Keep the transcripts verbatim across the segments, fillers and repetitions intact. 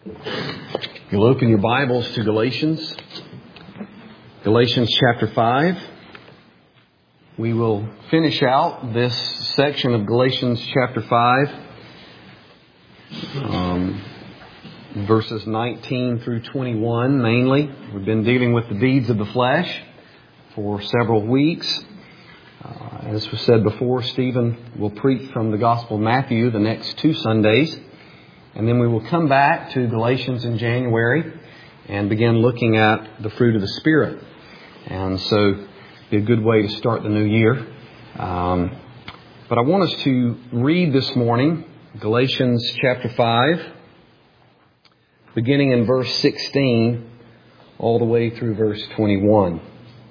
You'll open your Bibles to Galatians, Galatians chapter five. We will finish out this section of Galatians chapter five, um, verses nineteen through twenty-one mainly. We've been dealing with the deeds of the flesh for several weeks. Uh, as was said before, Stephen will preach from the Gospel of Matthew the next two Sundays. And then we will come back to Galatians in January and begin looking at the fruit of the Spirit. And so it'd be a good way to start the new year. Um, but I want us to read this morning Galatians chapter five, beginning in verse sixteen, all the way through verse twenty-one.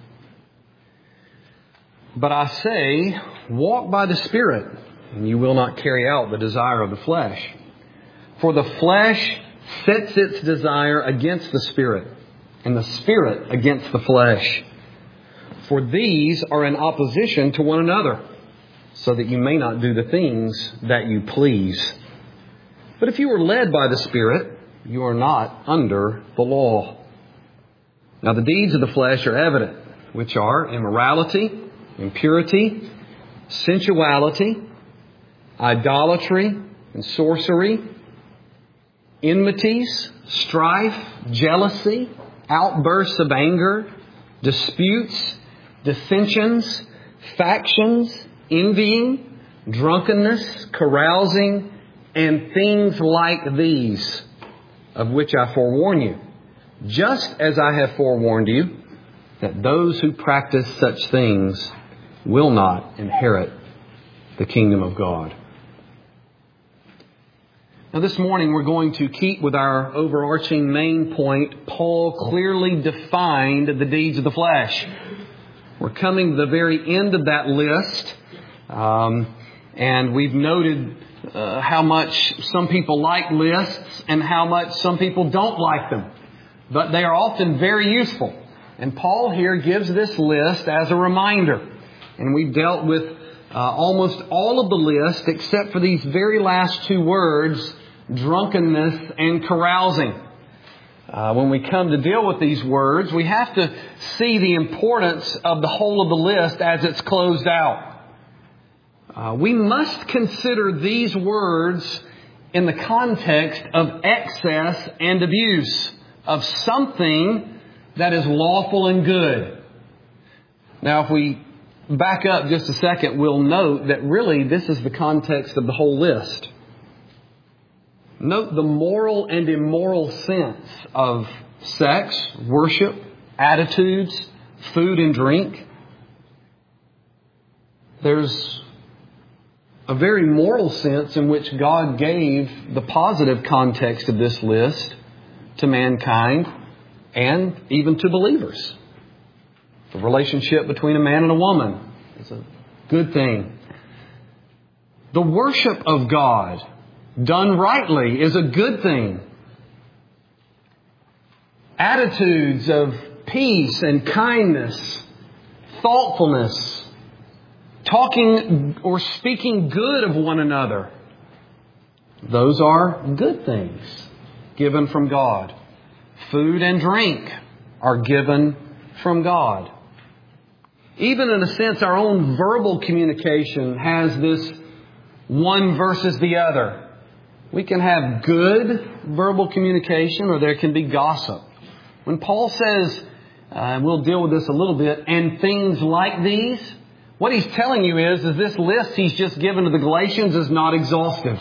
But I say, walk by the Spirit, and you will not carry out the desire of the flesh. For the flesh sets its desire against the Spirit, and the Spirit against the flesh. For these are in opposition to one another, so that you may not do the things that you please. But if you are led by the Spirit, you are not under the law. Now the deeds of the flesh are evident, which are immorality, impurity, sensuality, idolatry, and sorcery, enmities, strife, jealousy, outbursts of anger, disputes, dissensions, factions, envying, drunkenness, carousing, and things like these, of which I forewarn you, just as I have forewarned you, that those who practice such things will not inherit the kingdom of God. Now this morning we're going to keep with our overarching main point. Paul clearly defined the deeds of the flesh. We're coming to the very end of that list. Um, and we've noted uh, how much some people like lists and how much some people don't like them. But they are often very useful. And Paul here gives this list as a reminder. And we've dealt with uh, almost all of the list except for these very last two words, drunkenness and carousing. Uh, when we come to deal with these words, we have to see the importance of the whole of the list as it's closed out. Uh, we must consider these words in the context of excess and abuse of something that is lawful and good. Now, if we back up just a second, we'll note that really this is the context of the whole list. Note the moral and immoral sense of sex, worship, attitudes, food and drink. There's a very moral sense in which God gave the positive context of this list to mankind and even to believers. The relationship between a man and a woman is a good thing. The worship of God done rightly is a good thing. Attitudes of peace and kindness, thoughtfulness, talking or speaking good of one another, those are good things given from God. Food and drink are given from God. Even in a sense, our own verbal communication has this one versus the other. We can have good verbal communication or there can be gossip. When Paul says, uh, and we'll deal with this a little bit, and things like these, what he's telling you is, is this list he's just given to the Galatians is not exhaustive.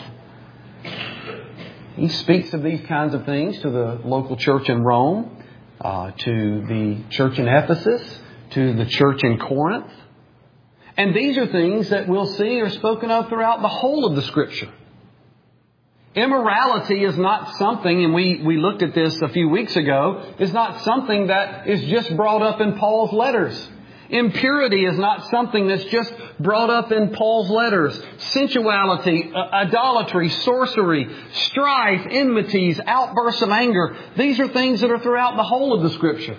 He speaks of these kinds of things to the local church in Rome, uh, to the church in Ephesus, to the church in Corinth. And these are things that we'll see are spoken of throughout the whole of the Scripture. Immorality is not something, and we, we looked at this a few weeks ago, is not something that is just brought up in Paul's letters. Impurity is not something that's just brought up in Paul's letters. Sensuality, uh, idolatry, sorcery, strife, enmities, outbursts of anger. These are things that are throughout the whole of the Scripture.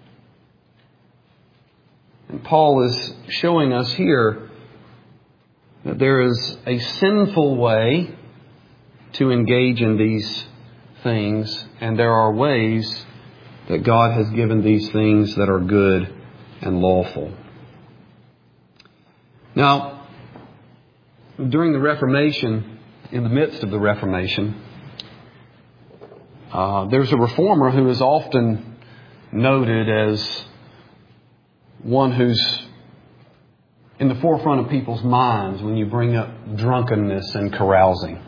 And Paul is showing us here that there is a sinful way to engage in these things, and there are ways that God has given these things that are good and lawful. Now, during the Reformation, in the midst of the Reformation, uh, there's a reformer who is often noted as one who's in the forefront of people's minds when you bring up drunkenness and carousing.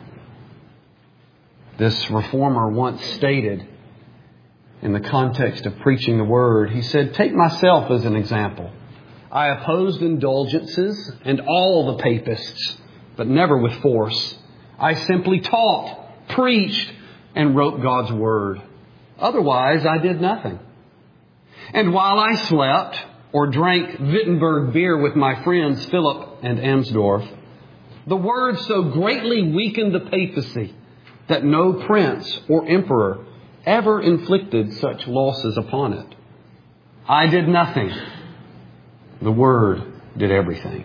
This reformer once stated, in the context of preaching the Word, he said, "Take myself as an example. I opposed indulgences and all the papists, but never with force. I simply taught, preached, and wrote God's Word. Otherwise, I did nothing. And while I slept or drank Wittenberg beer with my friends Philip and Amsdorf, the Word so greatly weakened the papacy that no prince or emperor ever inflicted such losses upon it. I did nothing. The Word did everything."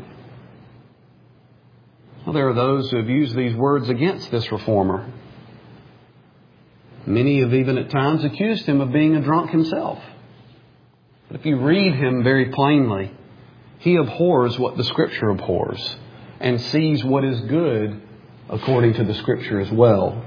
Well, there are those who have used these words against this reformer. Many have even at times accused him of being a drunk himself. But if you read him very plainly, he abhors what the Scripture abhors and sees what is good according to the Scripture as well.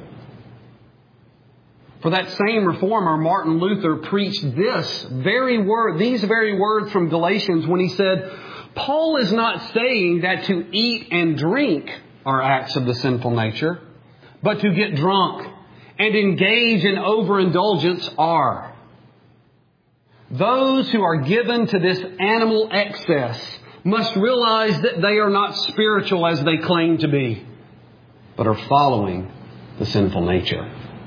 For that same reformer, Martin Luther, preached this very word, these very words from Galatians when he said, "Paul is not saying that to eat and drink are acts of the sinful nature, but to get drunk and engage in overindulgence are. Those who are given to this animal excess must realize that they are not spiritual as they claim to be, but are following the sinful nature."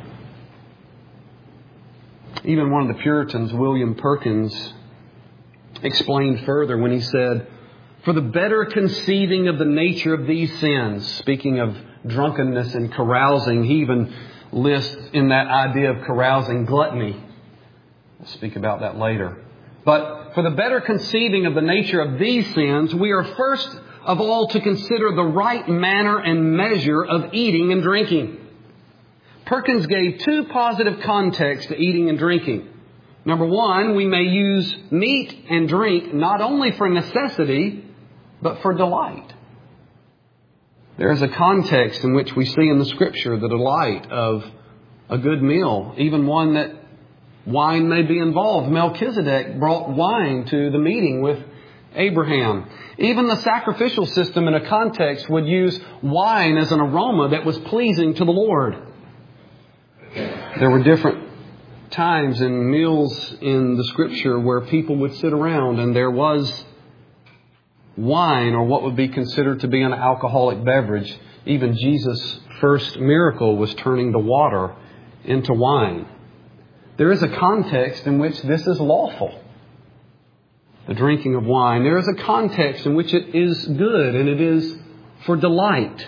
Even one of the Puritans, William Perkins, explained further when he said, "For the better conceiving of the nature of these sins," speaking of drunkenness and carousing, he even lists in that idea of carousing gluttony. We'll speak about that later. But for the better conceiving of the nature of these sins, we are first of all to consider the right manner and measure of eating and drinking. Perkins gave two positive contexts to eating and drinking. Number one, we may use meat and drink not only for necessity, but for delight. There is a context in which we see in the Scripture the delight of a good meal, even one that wine may be involved. Melchizedek brought wine to the meeting with Abraham. Even the sacrificial system in a context would use wine as an aroma that was pleasing to the Lord. There were different times and meals in the Scripture where people would sit around and there was wine, or what would be considered to be an alcoholic beverage. Even Jesus' first miracle was turning the water into wine. There is a context in which this is lawful, the drinking of wine. There is a context in which it is good and it is for delight.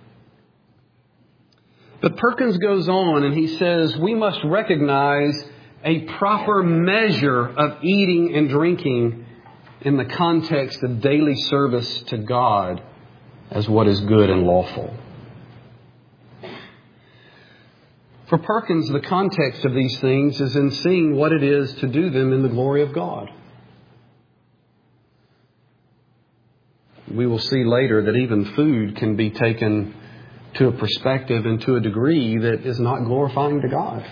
But Perkins goes on and he says we must recognize a proper measure of eating and drinking in the context of daily service to God as what is good and lawful. For Perkins, the context of these things is in seeing what it is to do them in the glory of God. We will see later that even food can be taken to a perspective and to a degree that is not glorifying to God.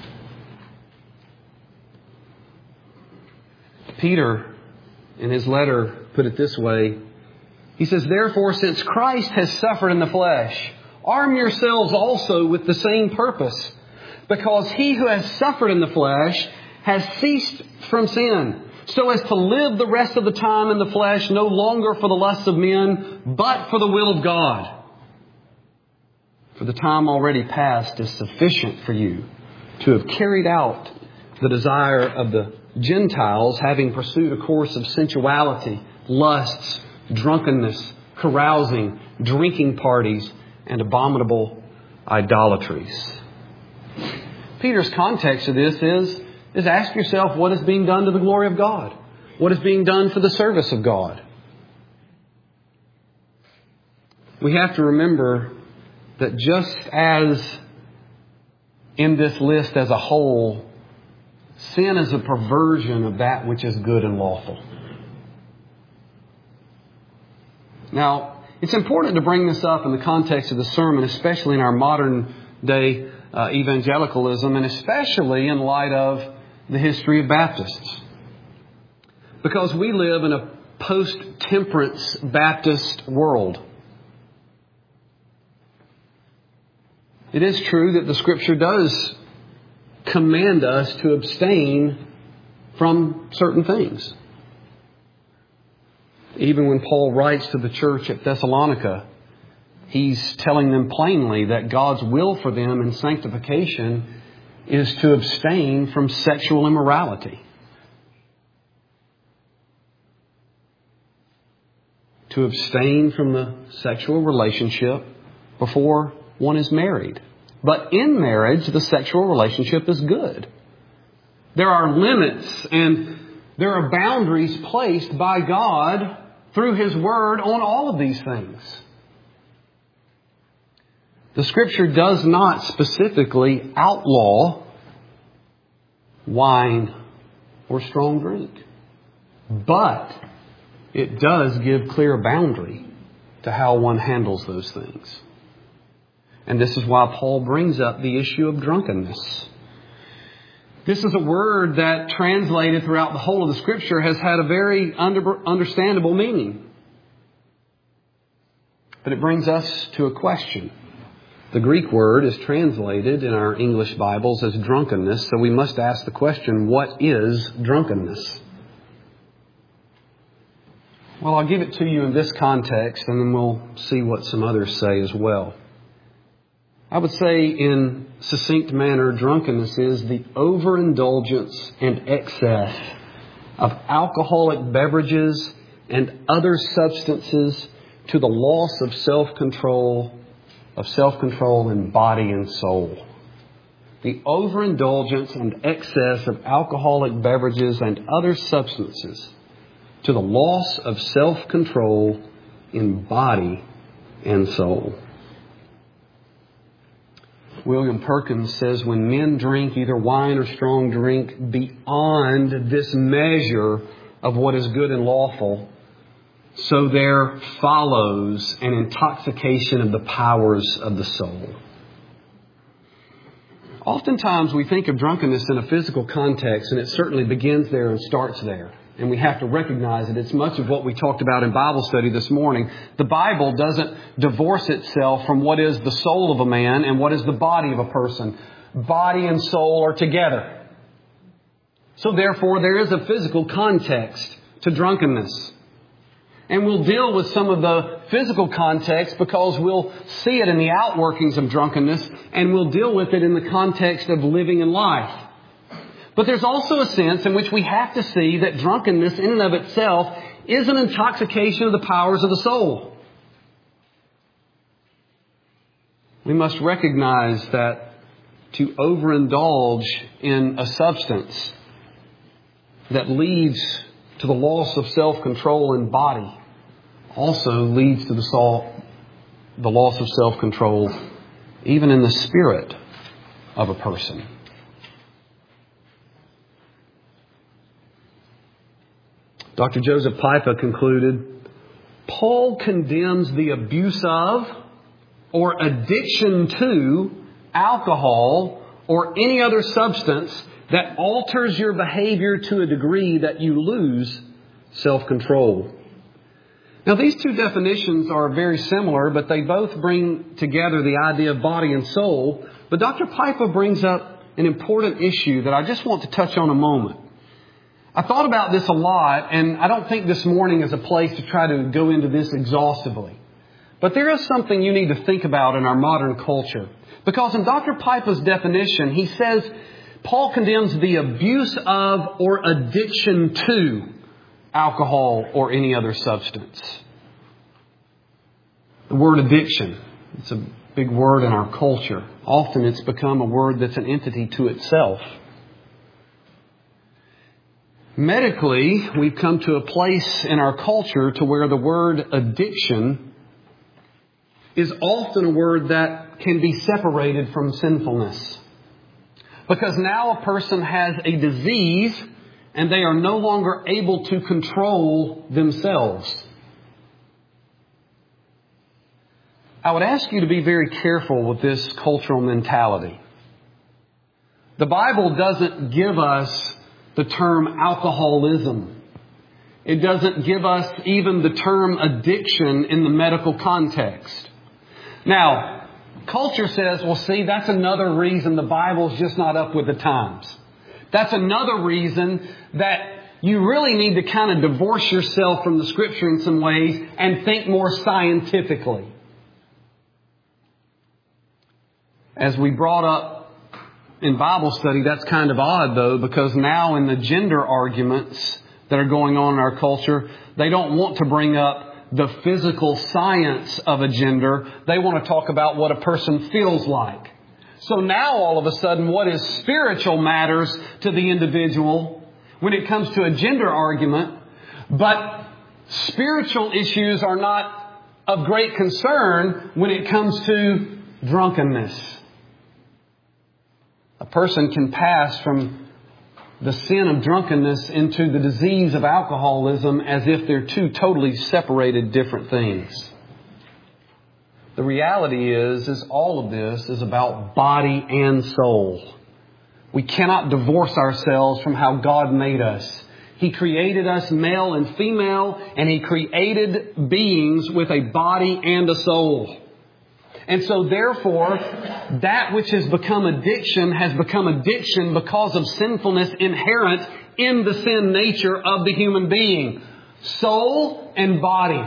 Peter, in his letter, put it this way. He says, "Therefore, since Christ has suffered in the flesh, arm yourselves also with the same purpose, because he who has suffered in the flesh has ceased from sin, so as to live the rest of the time in the flesh, no longer for the lusts of men, but for the will of God. For the time already past is sufficient for you to have carried out the desire of the Gentiles, having pursued a course of sensuality, lusts, drunkenness, carousing, drinking parties, and abominable idolatries." Peter's context of this is, is ask yourself what is being done to the glory of God. What is being done for the service of God? We have to remember that just as in this list as a whole, sin is a perversion of that which is good and lawful. Now, it's important to bring this up in the context of the sermon, especially in our modern day uh, evangelicalism, and especially in light of the history of Baptists. Because we live in a post-temperance Baptist world. It is true that the Scripture does command us to abstain from certain things. Even when Paul writes to the church at Thessalonica, he's telling them plainly that God's will for them in sanctification is to abstain from sexual immorality. To abstain from the sexual relationship before one is married. But in marriage, the sexual relationship is good. There are limits and there are boundaries placed by God through His Word on all of these things. The Scripture does not specifically outlaw wine or strong drink. But it does give clear boundary to how one handles those things. And this is why Paul brings up the issue of drunkenness. This is a word that, translated throughout the whole of the Scripture, has had a very under, understandable meaning. But it brings us to a question. The Greek word is translated in our English Bibles as drunkenness, so we must ask the question, what is drunkenness? Well, I'll give it to you in this context, and then we'll see what some others say as well. I would say in succinct manner, drunkenness is the overindulgence and excess of alcoholic beverages and other substances to the loss of self-control, of self-control in body and soul. The overindulgence and excess of alcoholic beverages and other substances to the loss of self-control in body and soul. William Perkins says, when men drink either wine or strong drink beyond this measure of what is good and lawful, so there follows an intoxication of the powers of the soul. Oftentimes we think of drunkenness in a physical context, and it certainly begins there and starts there. And we have to recognize that it's much of what we talked about in Bible study this morning. The Bible doesn't divorce itself from what is the soul of a man and what is the body of a person. Body and soul are together. So therefore, there is a physical context to drunkenness. And we'll deal with some of the physical context because we'll see it in the outworkings of drunkenness, and we'll deal with it in the context of living in life. But there's also a sense in which we have to see that drunkenness in and of itself is an intoxication of the powers of the soul. We must recognize that to overindulge in a substance that leads to the loss of self-control in body also leads to the, soul, the loss of self-control even in the spirit of a person. Doctor Joseph Pipa concluded, Paul condemns the abuse of or addiction to alcohol or any other substance that alters your behavior to a degree that you lose self-control. Now, these two definitions are very similar, but they both bring together the idea of body and soul. But Doctor Pipa brings up an important issue that I just want to touch on a moment. I thought about this a lot, and I don't think this morning is a place to try to go into this exhaustively. But there is something you need to think about in our modern culture. Because in Doctor Pipa's definition, he says Paul condemns the abuse of or addiction to alcohol or any other substance. The word addiction, it's a big word in our culture. Often it's become a word that's an entity to itself. Medically, we've come to a place in our culture to where the word addiction is often a word that can be separated from sinfulness. Because now a person has a disease and they are no longer able to control themselves. I would ask you to be very careful with this cultural mentality. The Bible doesn't give us the term alcoholism. It doesn't give us even the term addiction in the medical context. Now, culture says, well, see, that's another reason the Bible's just not up with the times. That's another reason that you really need to kind of divorce yourself from the Scripture in some ways and think more scientifically. As we brought up in Bible study, that's kind of odd, though, because now in the gender arguments that are going on in our culture, they don't want to bring up the physical science of a gender. They want to talk about what a person feels like. So now all of a sudden what is spiritual matters to the individual when it comes to a gender argument, but spiritual issues are not of great concern when it comes to drunkenness. A person can pass from the sin of drunkenness into the disease of alcoholism as if they're two totally separated different things. The reality is, is all of this is about body and soul. We cannot divorce ourselves from how God made us. He created us male and female, and He created beings with a body and a soul. And so therefore, that which has become addiction has become addiction because of sinfulness inherent in the sin nature of the human being. Soul and body.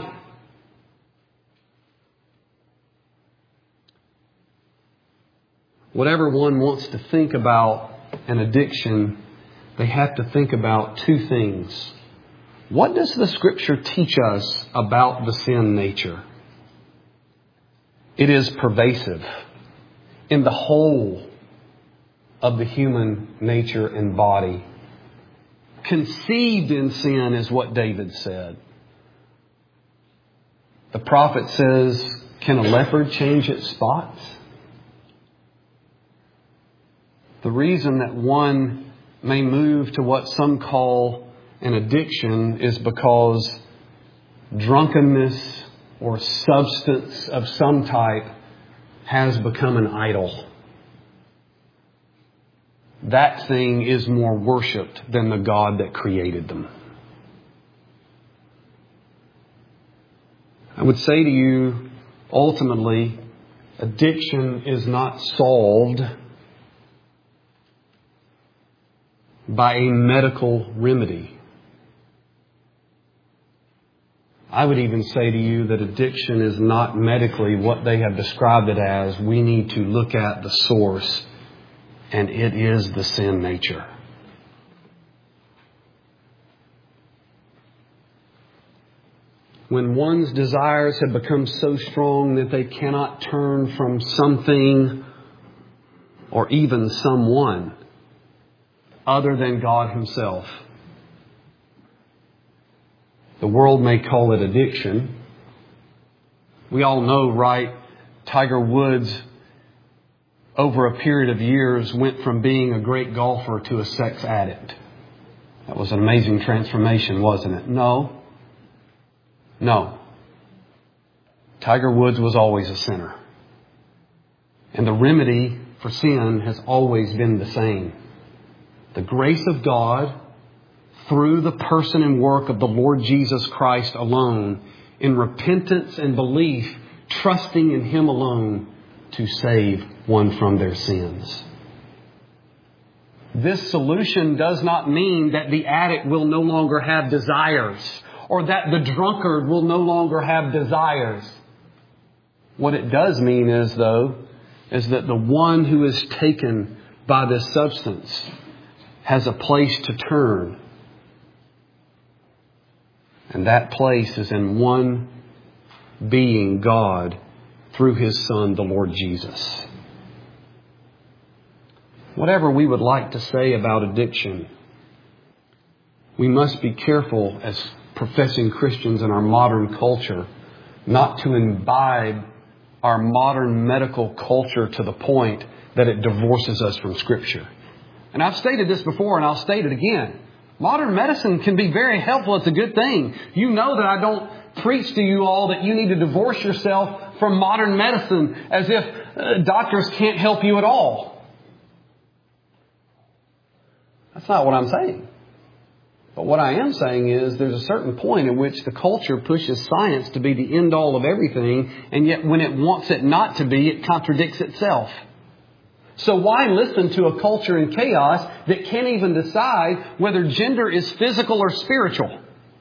Whatever one wants to think about an addiction, they have to think about two things. What does the Scripture teach us about the sin nature? It is pervasive in the whole of the human nature and body. Conceived in sin is what David said. The prophet says, can a leopard change its spots? The reason that one may move to what some call an addiction is because drunkenness or substance of some type has become an idol. That thing is more worshipped than the God that created them. I would say to you, ultimately, addiction is not solved by a medical remedy. I would even say to you that addiction is not medically what they have described it as. We need to look at the source, and it is the sin nature. When one's desires have become so strong that they cannot turn from something or even someone other than God Himself. The world may call it addiction. We all know, right? Tiger Woods, over a period of years, went from being a great golfer to a sex addict. That was an amazing transformation, wasn't it? No. No. Tiger Woods was always a sinner. And the remedy for sin has always been the same. The grace of God through the person and work of the Lord Jesus Christ alone, in repentance and belief, trusting in Him alone to save one from their sins. This solution does not mean that the addict will no longer have desires or that the drunkard will no longer have desires. What it does mean is, though, is that the one who is taken by this substance has a place to turn. And that place is in one being, God, through His Son, the Lord Jesus. Whatever we would like to say about addiction, we must be careful as professing Christians in our modern culture not to imbibe our modern medical culture to the point that it divorces us from Scripture. And I've stated this before and I'll state it again. Modern medicine can be very helpful. It's a good thing. You know that I don't preach to you all that you need to divorce yourself from modern medicine as if uh, doctors can't help you at all. That's not what I'm saying. But what I am saying is there's a certain point at which the culture pushes science to be the end all of everything, and yet when it wants it not to be, it contradicts itself. So why listen to a culture in chaos that can't even decide whether gender is physical or spiritual?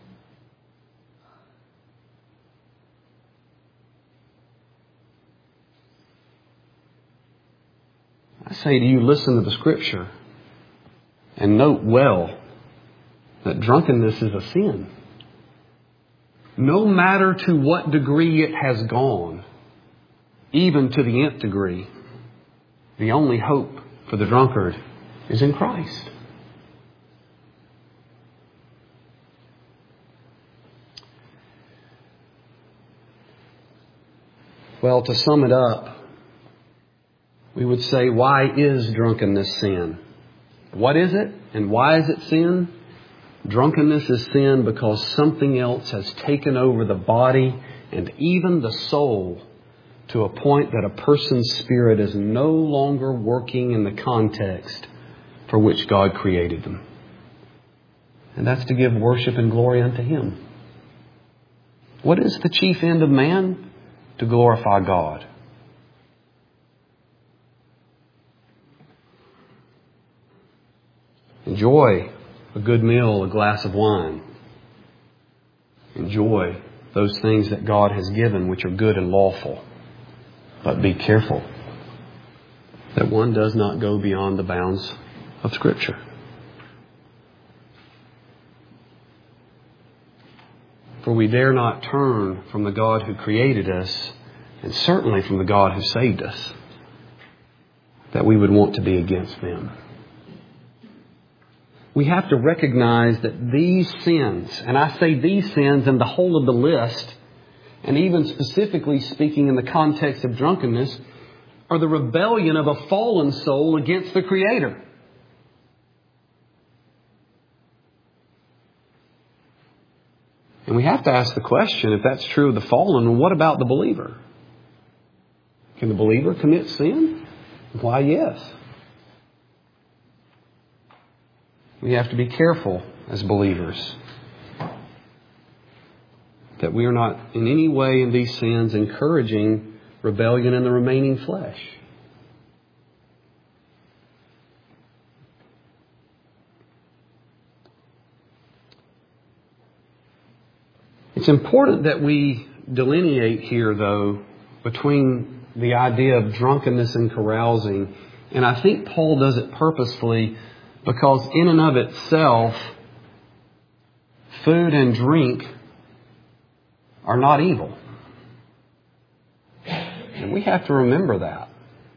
I say to you, listen to the Scripture and note well that drunkenness is a sin. No matter to what degree it has gone, even to the nth degree, the only hope for the drunkard is in Christ. Well, to sum it up, we would say, why is drunkenness sin? What is it and why is it sin? Drunkenness is sin because something else has taken over the body and even the soul to a point that a person's spirit is no longer working in the context for which God created them. And that's to give worship and glory unto Him. What is the chief end of man? To glorify God. Enjoy a good meal, a glass of wine. Enjoy those things that God has given which are good and lawful. But be careful that one does not go beyond the bounds of Scripture. For we dare not turn from the God who created us, and certainly from the God who saved us, that we would want to be against them. We have to recognize that these sins, and I say these sins in the whole of the list, and even specifically speaking in the context of drunkenness, are the rebellion of a fallen soul against the Creator. And we have to ask the question, if that's true of the fallen, what about the believer? Can the believer commit sin? Why, yes. We have to be careful as believers that we are not in any way in these sins encouraging rebellion in the remaining flesh. It's important that we delineate here, though, between the idea of drunkenness and carousing. And I think Paul does it purposefully because in and of itself, food and drink are not evil. And we have to remember that.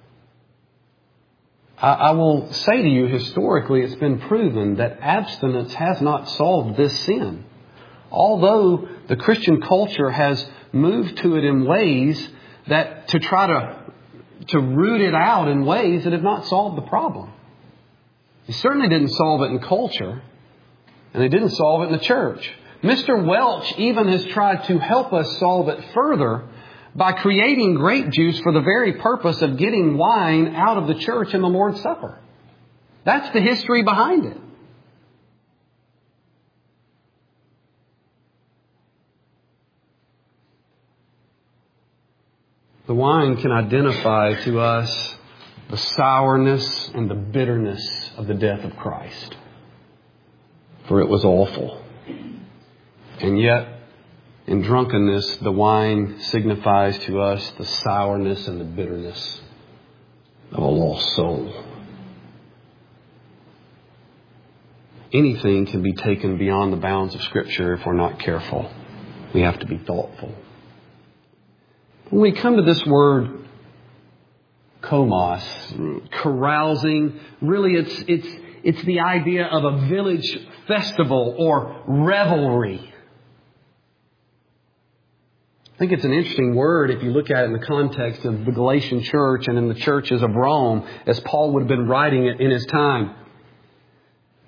I, I will say to you, historically, it's been proven that abstinence has not solved this sin. Although the Christian culture has moved to it in ways that to try to, to root it out in ways that have not solved the problem. They certainly didn't solve it in culture, and they didn't solve it in the church. Mister Welch even has tried to help us solve it further by creating grape juice for the very purpose of getting wine out of the church in the Lord's Supper. That's the history behind it. The wine can identify to us the sourness and the bitterness of the death of Christ. For it was awful. And yet, in drunkenness, the wine signifies to us the sourness and the bitterness of a lost soul. Anything can be taken beyond the bounds of Scripture if we're not careful. We have to be thoughtful. When we come to this word, komos, carousing, really it's it's it's the idea of a village festival or revelry. I think it's an interesting word if you look at it in the context of the Galatian church and in the churches of Rome, as Paul would have been writing it in his time.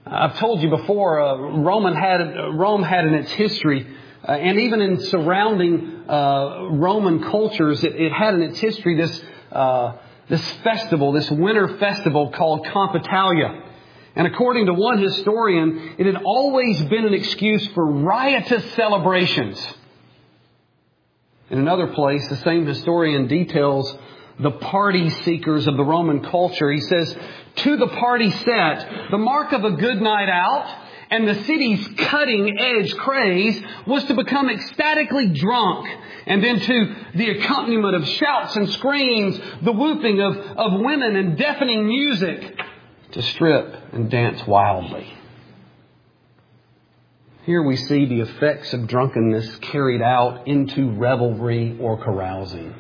I've told you before, uh, Roman had, Rome had in its history, uh, and even in surrounding uh, Roman cultures, it, it had in its history this uh, this festival, this winter festival called Compitalia. And according to one historian, it had always been an excuse for riotous celebrations. In another place, the same historian details the party seekers of the Roman culture. He says, to the party set, the mark of a good night out and the city's cutting-edge craze was to become ecstatically drunk, and then to the accompaniment of shouts and screams, the whooping of, of women and deafening music, to strip and dance wildly. Here we see the effects of drunkenness carried out into revelry or carousing.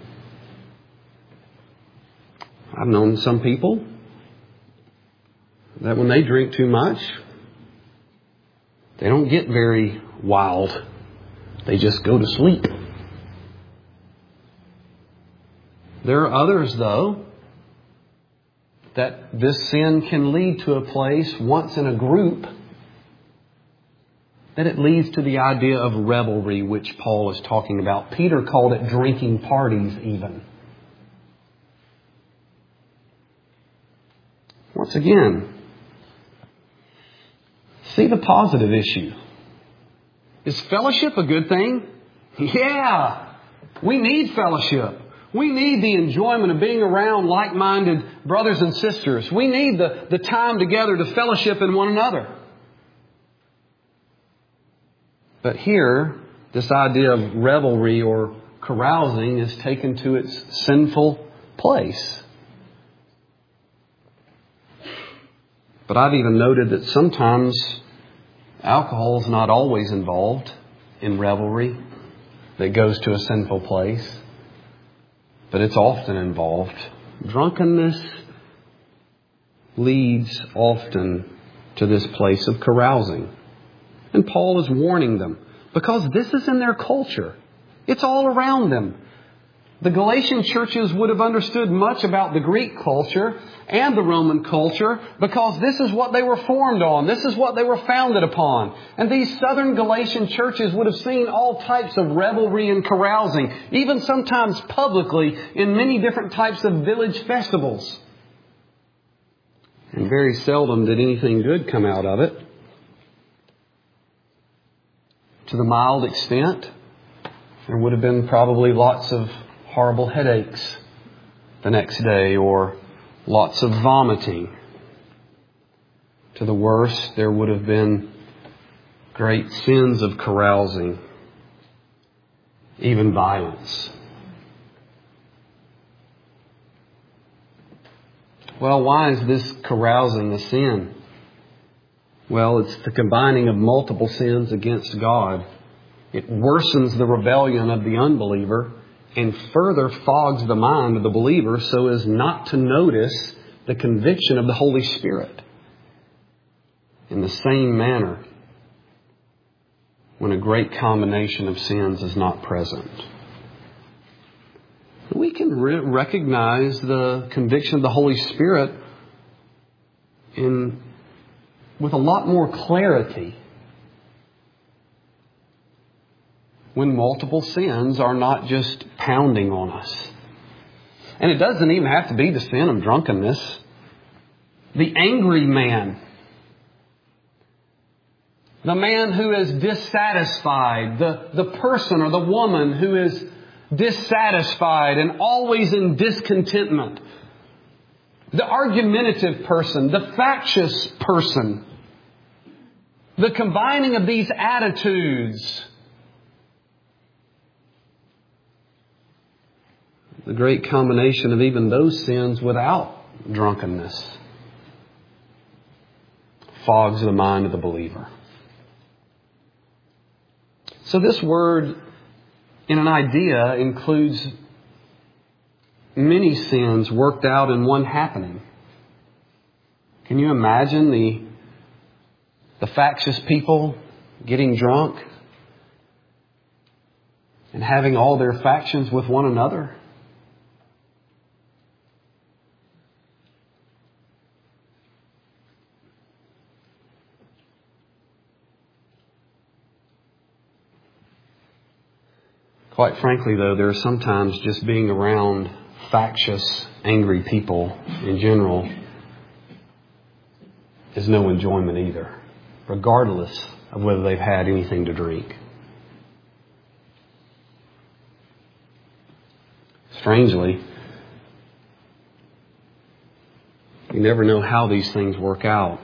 I've known some people that when they drink too much, they don't get very wild. They just go to sleep. There are others, though, that this sin can lead to a place once in a group that it leads to the idea of revelry, which Paul is talking about. Peter called it drinking parties even. Once again, see the positive issue. Is fellowship a good thing? Yeah. We need fellowship. We need the enjoyment of being around like-minded brothers and sisters. We need the, the time together to fellowship in one another. But here, this idea of revelry or carousing is taken to its sinful place. But I've even noted that sometimes alcohol is not always involved in revelry that goes to a sinful place, but it's often involved. Drunkenness leads often to this place of carousing. And Paul is warning them because this is in their culture. It's all around them. The Galatian churches would have understood much about the Greek culture and the Roman culture because this is what they were formed on. This is what they were founded upon. And these southern Galatian churches would have seen all types of revelry and carousing, even sometimes publicly in many different types of village festivals. And very seldom did anything good come out of it. To the mild extent, there would have been probably lots of horrible headaches the next day or lots of vomiting. To the worst, there would have been great sins of carousing, even violence. Well, why is this carousing a sin? Well, it's the combining of multiple sins against God. It worsens the rebellion of the unbeliever and further fogs the mind of the believer so as not to notice the conviction of the Holy Spirit. In the same manner, when a great combination of sins is not present. We can re- recognize the conviction of the Holy Spirit in with a lot more clarity when multiple sins are not just pounding on us. And it doesn't even have to be the sin of drunkenness. The angry man, the man who is dissatisfied, the, the person or the woman who is dissatisfied and always in discontentment, the argumentative person, the factious person, the combining of these attitudes, the great combination of even those sins without drunkenness fogs the mind of the believer. So this word, in an idea, includes many sins worked out in one happening. Can you imagine the, the factious people getting drunk and having all their factions with one another? Quite frankly, though, there are sometimes just being around factious, angry people in general is no enjoyment either, regardless of whether they've had anything to drink. Strangely, you never know how these things work out.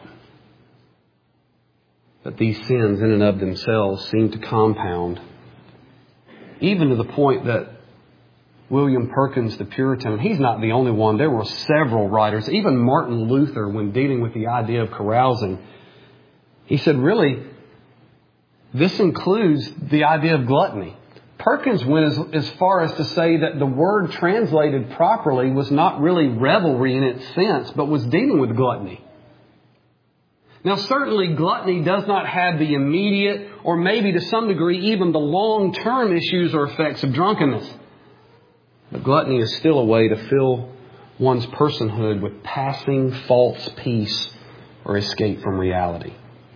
But these sins in and of themselves seem to compound, even to the point that William Perkins, the Puritan, and he's not the only one. There were several writers, even Martin Luther, when dealing with the idea of carousing, he said, really, this includes the idea of gluttony. Perkins went as, as far as to say that the word translated properly was not really revelry in its sense, but was dealing with gluttony. Now, certainly gluttony does not have the immediate or maybe to some degree even the long-term issues or effects of drunkenness. But gluttony is still a way to fill one's personhood with passing false peace or escape from reality.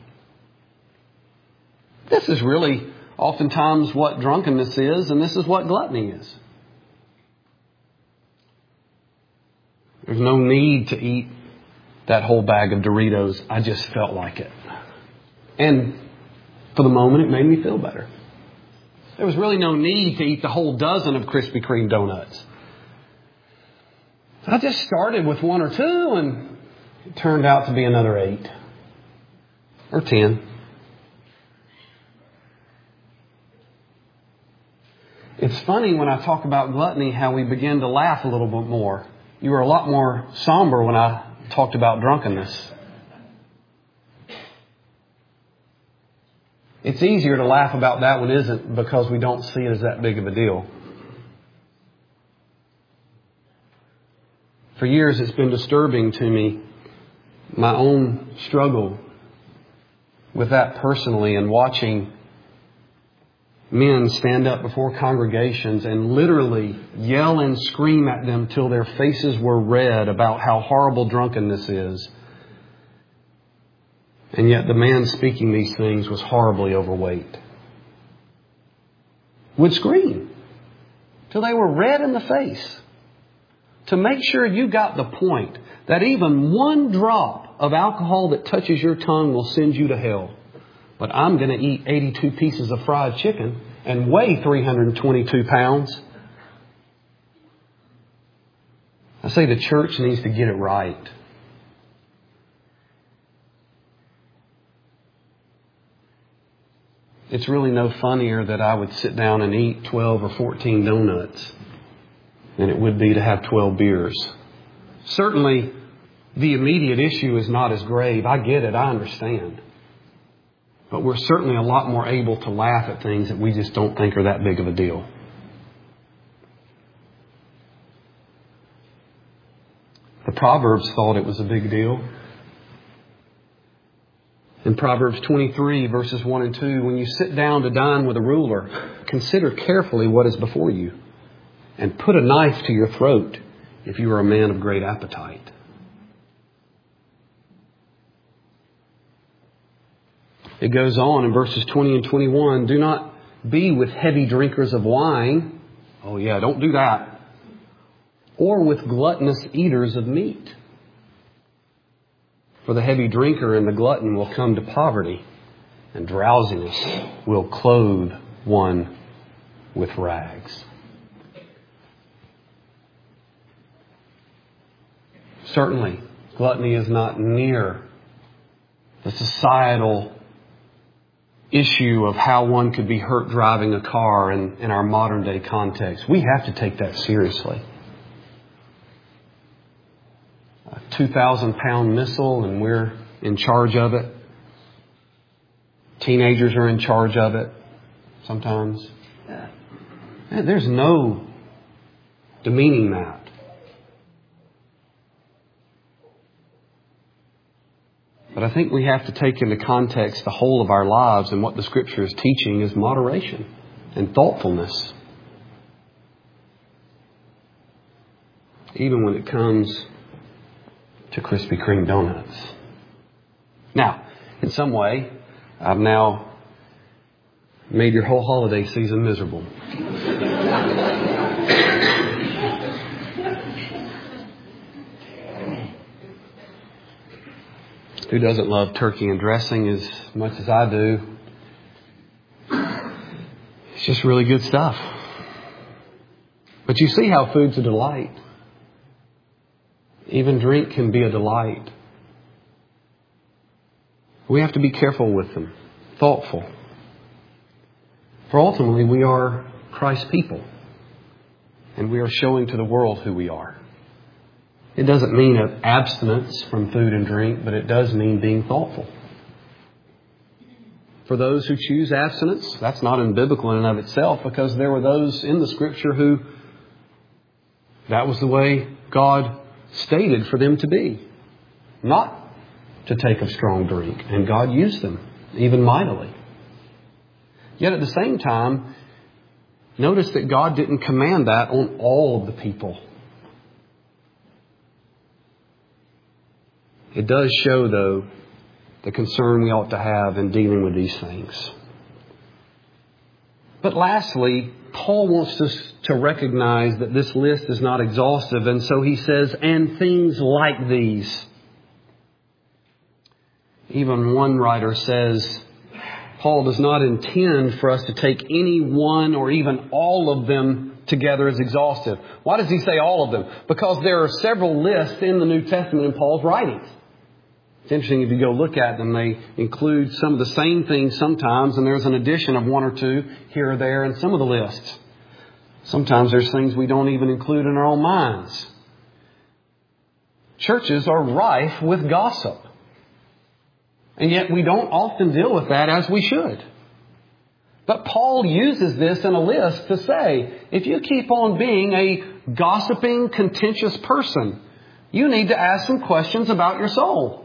This is really oftentimes what drunkenness is, and this is what gluttony is. There's no need to eat that whole bag of Doritos. I just felt like it. And for the moment, it made me feel better. There was really no need to eat the whole dozen of Krispy Kreme donuts. I just started with one or two, and it turned out to be another eight or ten. It's funny when I talk about gluttony how we begin to laugh a little bit more. You were a lot more somber when I talked about drunkenness. It's easier to laugh about that one, isn't, because we don't see it as that big of a deal. For years it's been disturbing to me, my own struggle with that personally, and watching men stand up before congregations and literally yell and scream at them till their faces were red about how horrible drunkenness is. And yet the man speaking these things was horribly overweight. Would scream till they were red in the face to make sure you got the point that even one drop of alcohol that touches your tongue will send you to hell. But I'm going to eat eighty-two pieces of fried chicken and weigh three hundred twenty-two pounds. I say the church needs to get it right. It's really no funnier that I would sit down and eat twelve or fourteen donuts than it would be to have twelve beers. Certainly, the immediate issue is not as grave. I get it. I understand. But we're certainly a lot more able to laugh at things that we just don't think are that big of a deal. The Proverbs thought it was a big deal. In Proverbs twenty-three, verses one and two, when you sit down to dine with a ruler, consider carefully what is before you, and put a knife to your throat if you are a man of great appetite. It goes on in verses twenty and twenty-one, do not be with heavy drinkers of wine. Oh yeah, don't do that. Or with gluttonous eaters of meat. For the heavy drinker and the glutton will come to poverty, and drowsiness will clothe one with rags. Certainly, gluttony is not near the societal issue of how one could be hurt driving a car in, in our modern day context. We have to take that seriously. A two thousand pound missile and we're in charge of it. Teenagers are in charge of it sometimes. Man, there's no demeaning that. But I think we have to take into context the whole of our lives, and what the Scripture is teaching is moderation and thoughtfulness. Even when it comes to Krispy Kreme donuts. Now, in some way, I've now Made your whole holiday season miserable. Who doesn't love turkey and dressing as much as I do? It's just really good stuff. But you see how food's a delight. Even drink can be a delight. We have to be careful with them, thoughtful. For ultimately, we are Christ's people. And we are showing to the world who we are. It doesn't mean an abstinence from food and drink, but it does mean being thoughtful. For those who choose abstinence, that's not unbiblical in and of itself, because there were those in the Scripture who that was the way God stated for them to be. Not to take of strong drink. And God used them, even mightily. Yet at the same time, notice that God didn't command that on all of the people. It does show, though, the concern we ought to have in dealing with these things. But lastly, Paul wants us to recognize that this list is not exhaustive, and so he says, and things like these. Even one writer says, Paul does not intend for us to take any one or even all of them together as exhaustive. Why does he say all of them? Because there are several lists in the New Testament in Paul's writings. It's interesting if you go look at them, they include some of the same things sometimes, and there's an addition of one or two here or there in some of the lists. Sometimes there's things we don't even include in our own minds. Churches are rife with gossip. And yet we don't often deal with that as we should. But Paul uses this in a list to say, if you keep on being a gossiping, contentious person, you need to ask some questions about your soul.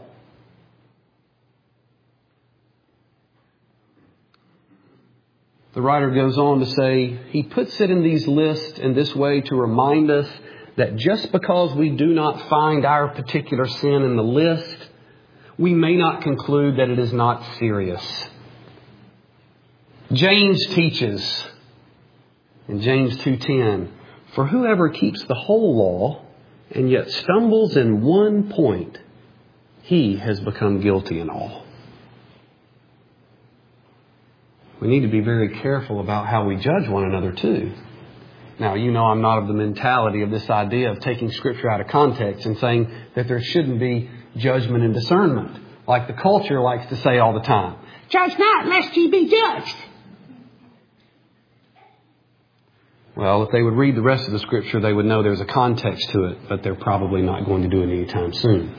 The writer goes on to say, he puts it in these lists in this way to remind us that just because we do not find our particular sin in the list, we may not conclude that it is not serious. James teaches in James two ten, for whoever keeps the whole law and yet stumbles in one point, he has become guilty in all. We need to be very careful about how we judge one another too. Now, you know I'm not of the mentality of this idea of taking Scripture out of context and saying that there shouldn't be judgment and discernment, like the culture likes to say all the time. Judge not, lest ye be judged. Well, if they would read the rest of the Scripture, they would know there's a context to it, but they're probably not going to do it anytime soon.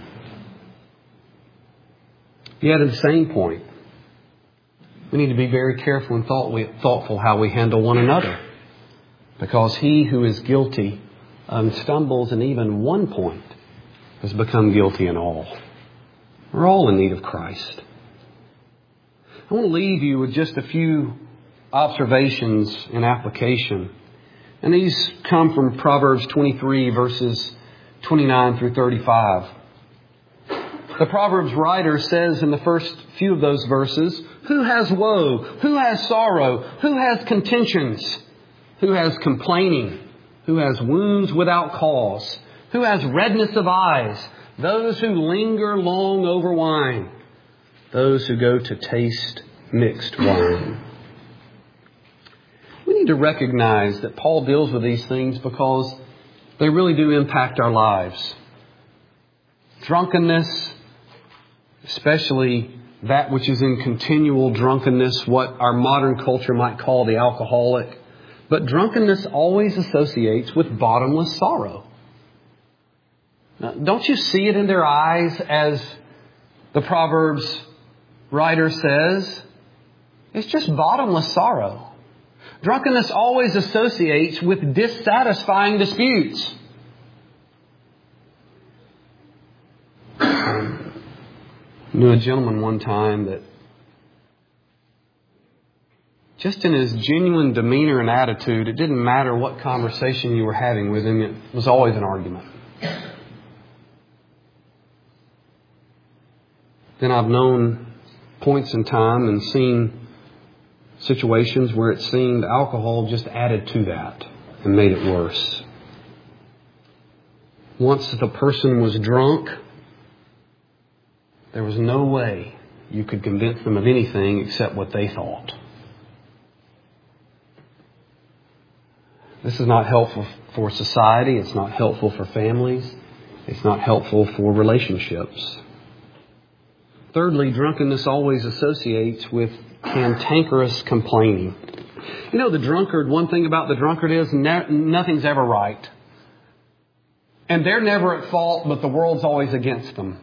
Yet at the same point, we need to be very careful and thoughtful how we handle one another. Because he who is guilty and stumbles in even one point has become guilty in all. We're all in need of Christ. I want to leave you with just a few observations and application. And these come from Proverbs twenty-three, verses twenty-nine through thirty-five. The Proverbs writer says in the first few of those verses, who has woe? Who has sorrow? Who has contentions? Who has complaining? Who has wounds without cause? Who has redness of eyes? Those who linger long over wine. Those who go to taste mixed wine. We need to recognize that Paul deals with these things because they really do impact our lives. Drunkenness, especially that which is in continual drunkenness, what our modern culture might call the alcoholic. But drunkenness always associates with bottomless sorrow. Now, don't you see it in their eyes as the Proverbs writer says? It's just bottomless sorrow. Drunkenness always associates with dissatisfying disputes. I knew a gentleman one time that just in his genuine demeanor and attitude, it didn't matter what conversation you were having with him, it was always an argument. Then I've known points in time and seen situations where it seemed alcohol just added to that and made it worse. Once the person was drunk, there was no way you could convince them of anything except what they thought. This is not helpful for society. It's not helpful for families. It's not helpful for relationships. Thirdly, drunkenness always associates with cantankerous complaining. You know, the drunkard, one thing about the drunkard is ne- nothing's ever right. And they're never at fault, but the world's always against them.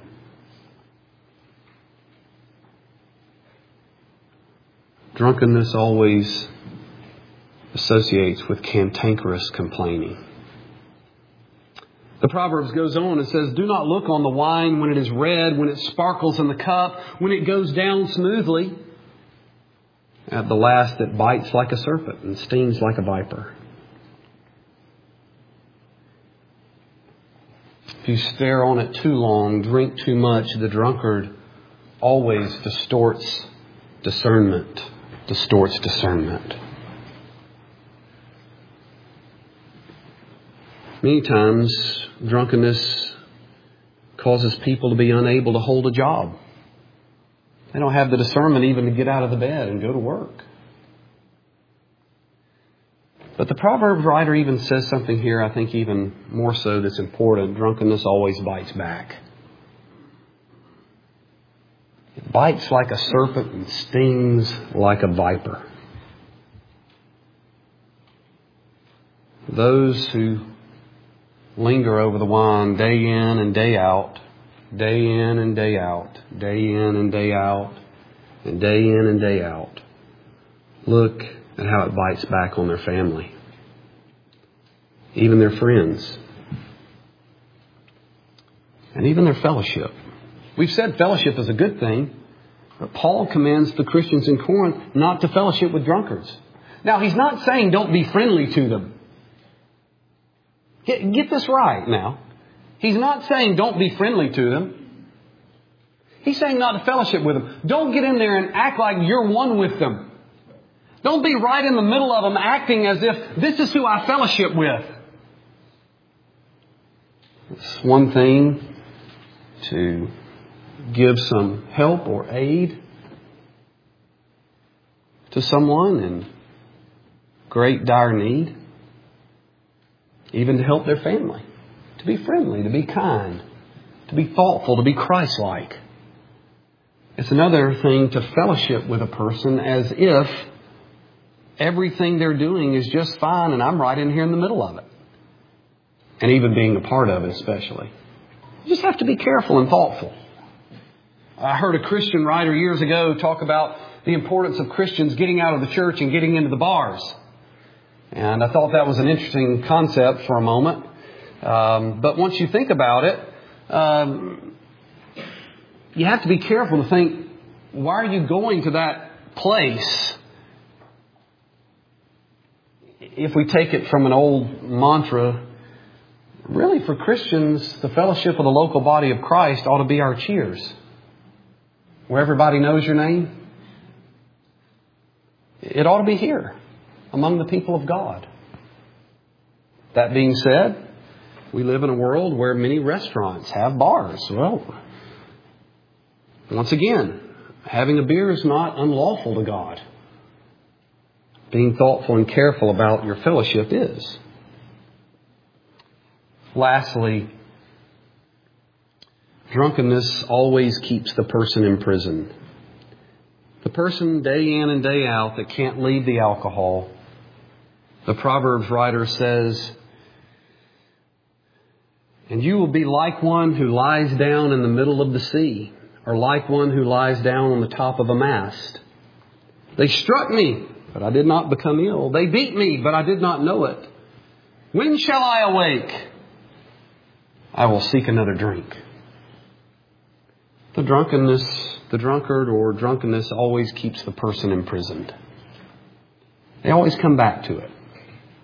Drunkenness always associates with cantankerous complaining. The Proverbs goes on and says, do not look on the wine when it is red, when it sparkles in the cup, when it goes down smoothly. At the last it bites like a serpent and stings like a viper. If you stare on it too long, drink too much, the drunkard always distorts discernment. Distorts discernment. Many times, drunkenness causes people to be unable to hold a job. They don't have the discernment even to get out of the bed and go to work. But the Proverbs writer even says something here, I think even more so, that's important. Drunkenness always bites back. It bites like a serpent and stings like a viper. Those who linger over the wine day in and day out, day in and day out, day in and day out, and day in and day out, look at how it bites back on their family, even their friends, and even their fellowship. We've said fellowship is a good thing, but Paul commands the Christians in Corinth not to fellowship with drunkards. Now, he's not saying don't be friendly to them. Get, get this right now. He's not saying don't be friendly to them. He's saying not to fellowship with them. Don't get in there and act like you're one with them. Don't be right in the middle of them acting as if this is who I fellowship with. It's one thing to give some help or aid to someone in great dire need. Even to help their family. To be friendly, to be kind, to be thoughtful, to be Christ-like. It's another thing to fellowship with a person as if everything they're doing is just fine and I'm right in here in the middle of it. And even being a part of it especially. You just have to be careful and thoughtful. I heard a Christian writer years ago talk about the importance of Christians getting out of the church and getting into the bars. And I thought that was an interesting concept for a moment. Um, but once you think about it, um, you have to be careful to think, why are you going to that place? If we take it from an old mantra, really for Christians, the fellowship of the local body of Christ ought to be our cheers. Where everybody knows your name. It ought to be here. Among the people of God. That being said, we live in a world where many restaurants have bars. Well, once again, having a beer is not unlawful to God. Being thoughtful and careful about your fellowship is. Lastly, drunkenness always keeps the person in prison. The person day in and day out that can't leave the alcohol. The Proverbs writer says, and you will be like one who lies down in the middle of the sea, or like one who lies down on the top of a mast. They struck me, but I did not become ill. They beat me, but I did not know it. When shall I awake? I will seek another drink. The drunkenness, the drunkard or drunkenness always keeps the person imprisoned. They always come back to it.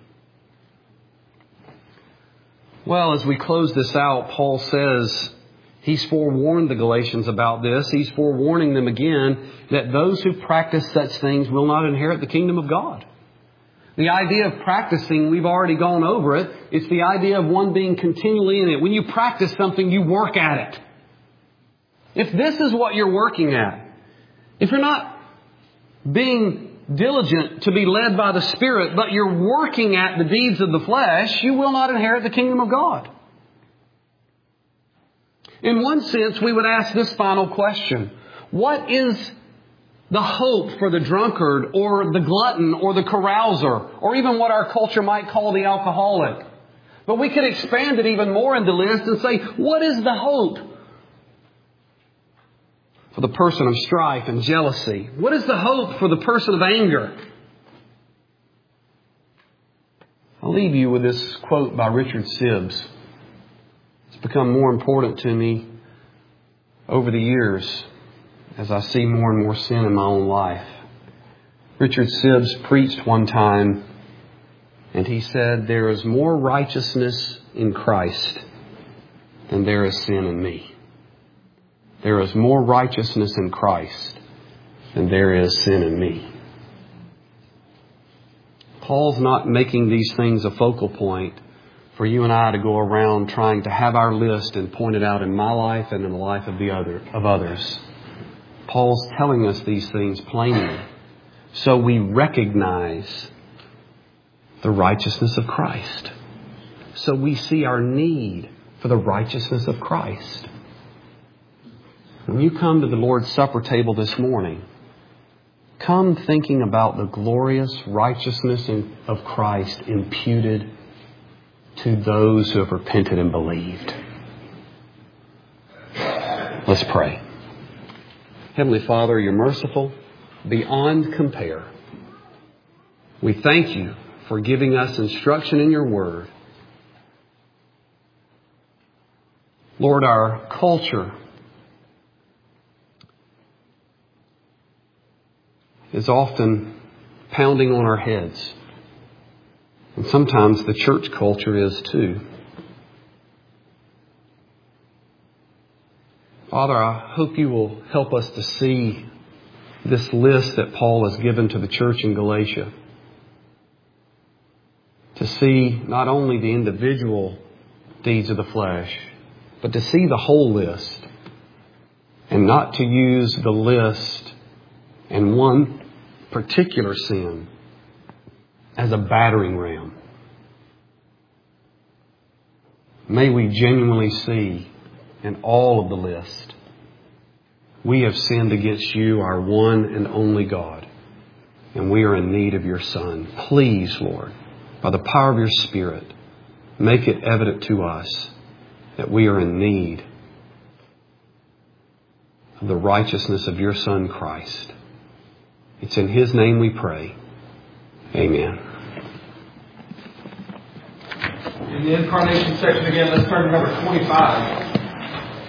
Well, as we close this out, Paul says He's forewarned the Galatians about this. He's forewarning them again that those who practice such things will not inherit the kingdom of God. The idea of practicing, we've already gone over it. It's the idea of one being continually in it. When you practice something, you work at it. If this is what you're working at, if you're not being diligent to be led by the Spirit, but you're working at the deeds of the flesh, you will not inherit the kingdom of God. In one sense, we would ask this final question. What is the hope for the drunkard or the glutton or the carouser or even what our culture might call the alcoholic? But we could expand it even more in the list and say, what is the hope for the person of strife and jealousy? What is the hope for the person of anger? I'll leave you with this quote by Richard Sibbes. It's become more important to me over the years as I see more and more sin in my own life. Richard Sibbes preached one time and he said, there is more righteousness in Christ than there is sin in me. There is more righteousness in Christ than there is sin in me. Paul's not making these things a focal point for you and I to go around trying to have our list and point it out in my life and in the life of the other of others. Paul's telling us these things plainly so we recognize the righteousness of Christ. So we see our need for the righteousness of Christ. When you come to the Lord's Supper table this morning, come thinking about the glorious righteousness of Christ imputed to those who have repented and believed. Let's pray. Heavenly Father, you're merciful beyond compare. We thank you for giving us instruction in your word. Lord, our culture is often pounding on our heads. And sometimes the church culture is too. Father, I hope you will help us to see this list that Paul has given to the church in Galatia. To see not only the individual deeds of the flesh, but to see the whole list. And not to use the list and one particular sin as a battering ram. May we genuinely see in all of the list, we have sinned against you, our one and only God, and we are in need of your Son. Please, Lord, by the power of your Spirit, make it evident to us that we are in need of the righteousness of your Son, Christ. It's in His name we pray. Amen. In the incarnation section again, let's turn to number twenty-five.